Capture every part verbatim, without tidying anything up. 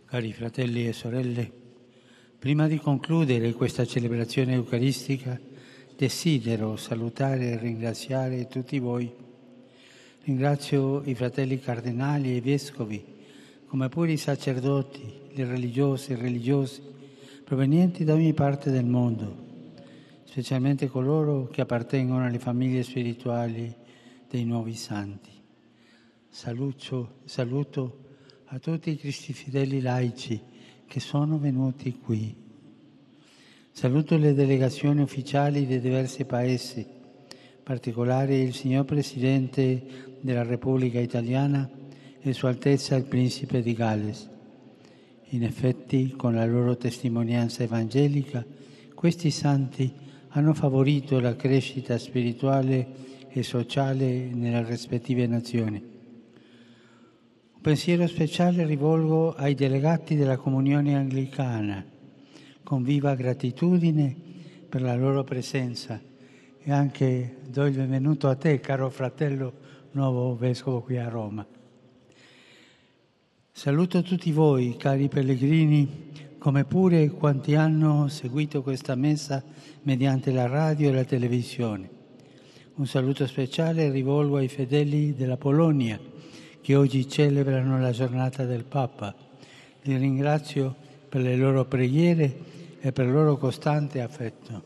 Cari fratelli e sorelle, prima di concludere questa celebrazione eucaristica, desidero salutare e ringraziare tutti voi. Ringrazio i fratelli cardinali e i vescovi, come pure i sacerdoti, le religiose e i religiosi, provenienti da ogni parte del mondo, specialmente coloro che appartengono alle famiglie spirituali dei nuovi santi. Saluto, saluto a tutti i cristi fedeli laici che sono venuti qui. Saluto le delegazioni ufficiali dei diversi paesi, in particolare il signor Presidente della Repubblica Italiana e Sua Altezza il Principe di Galles. In effetti, con la loro testimonianza evangelica, questi santi hanno favorito la crescita spirituale e sociale nelle rispettive nazioni. Un pensiero speciale rivolgo ai delegati della Comunione Anglicana, con viva gratitudine per la loro presenza, e anche do il benvenuto a te, caro fratello nuovo vescovo qui a Roma. Saluto tutti voi, cari pellegrini, come pure quanti hanno seguito questa messa mediante la radio e la televisione. Un saluto speciale rivolgo ai fedeli della Polonia, che oggi celebrano la giornata del Papa. Li ringrazio per le loro preghiere e per il loro costante affetto.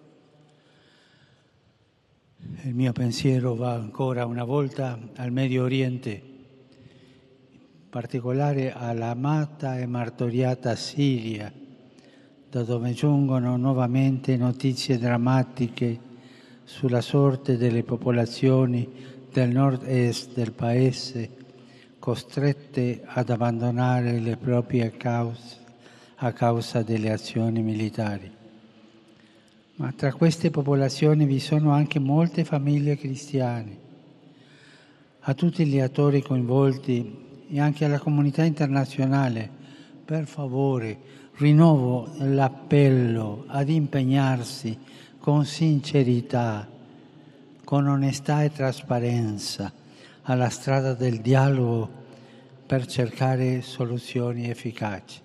Il mio pensiero va ancora una volta al Medio Oriente, in particolare all'amata e martoriata Siria, da dove giungono nuovamente notizie drammatiche sulla sorte delle popolazioni del nord-est del Paese, costrette ad abbandonare le proprie cause a causa delle azioni militari. Ma tra queste popolazioni vi sono anche molte famiglie cristiane. A tutti gli attori coinvolti e anche alla comunità internazionale, per favore, rinnovo l'appello ad impegnarsi con sincerità, con onestà e trasparenza alla strada del dialogo per cercare soluzioni efficaci.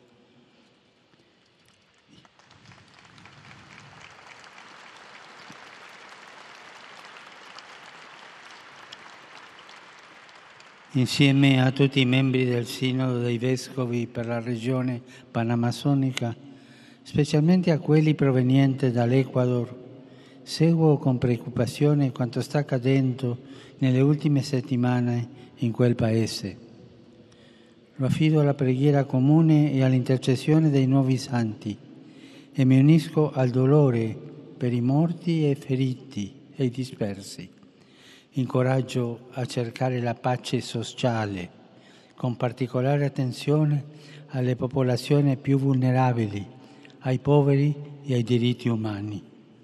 Insieme a tutti i membri del Sinodo dei Vescovi per la regione panamasonica, specialmente a quelli provenienti dall'Ecuador, seguo con preoccupazione quanto sta accadendo nelle ultime settimane in quel Paese. Lo affido alla preghiera comune e all'intercessione dei nuovi santi e mi unisco al dolore per i morti e feriti e i dispersi. Incoraggio a cercare la pace sociale, con particolare attenzione alle popolazioni più vulnerabili, ai poveri e ai diritti umani.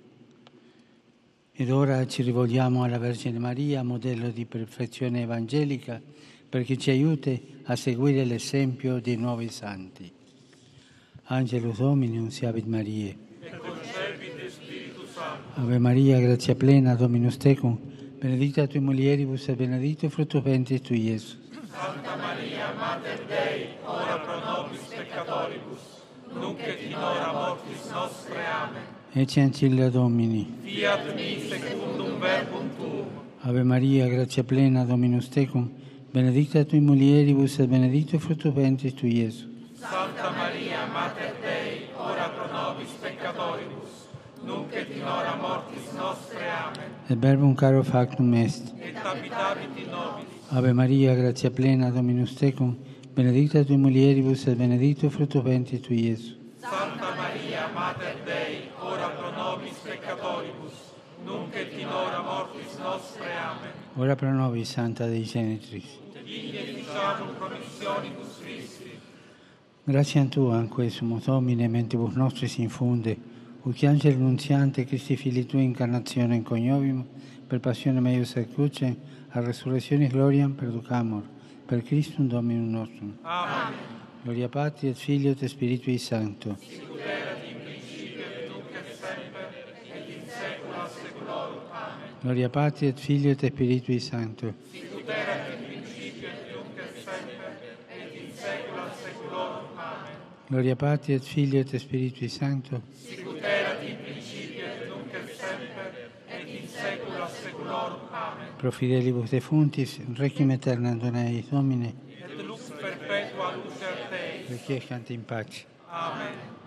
Ed ora ci rivolgiamo alla Vergine Maria, modello di perfezione evangelica, perché ci aiuti a seguire l'esempio dei nuovi santi. Angelus Domini, unciavit Mariae. Et concepit Spiritus Sancto. Ave Maria, grazia plena, Dominus tecum, benedicta tui mulieribus et benedictus fructus ventris tui, Iesus. Santa Maria, Mater Dei, ora pro nobis peccatoribus, nunc et in hora mortis nostre. Amen. Ecce ancilla Domini. Fiat mi secundum verbum tuum. Ave Maria, grazia plena, Dominus tecum, benedicta tui mulieribus et benedictus fructus ventris tui, Iesus. Santa Maria, Mater Dei, ora pro nobis peccatoribus, nunc et in hora mortis nostre. Amen. Et verbum caro factum est. Et habitavit in nobis. Ave Maria, grazia plena, Dominus tecum, benedicta tui mulieribus et benedictus fructus ventris tui, Iesus. Santa Maria, Mater Dei, ora pro nobis peccatoribus, nunc et in hora mortis nostre. Amen. Ora pro nobis, Santa Dei Genitris. Digne diciamum promissionibus Christi. Grazie a Tu, anque sumus Domine, mentibus nostris infunde, ut angelo nunziante Christi Filii Tui incarnazione in coniovimus, per passione meius et crucem, a resurrectionis gloriam perducamur, per Christum Dominum nostrum. Amen. Gloria Patri et Filio et Spiritui Sancto. Sicut erat in principio et nunc et semper et in saecula saeculorum. Amen. Gloria Patri et Filio et Spiritui Sancto. Sicut erat in principio et nunc et semper et in saecula saeculorum. Gloria Patri et Filio et Spiritui Sancto. Sicut erat in principio et nunc et semper, et in saecula saeculorum. Amen. Pro fidelibus defunctis, requiem aeternam dona eis Domine. Et lux perpetua luce Tei. Requiescant in pace. Amen.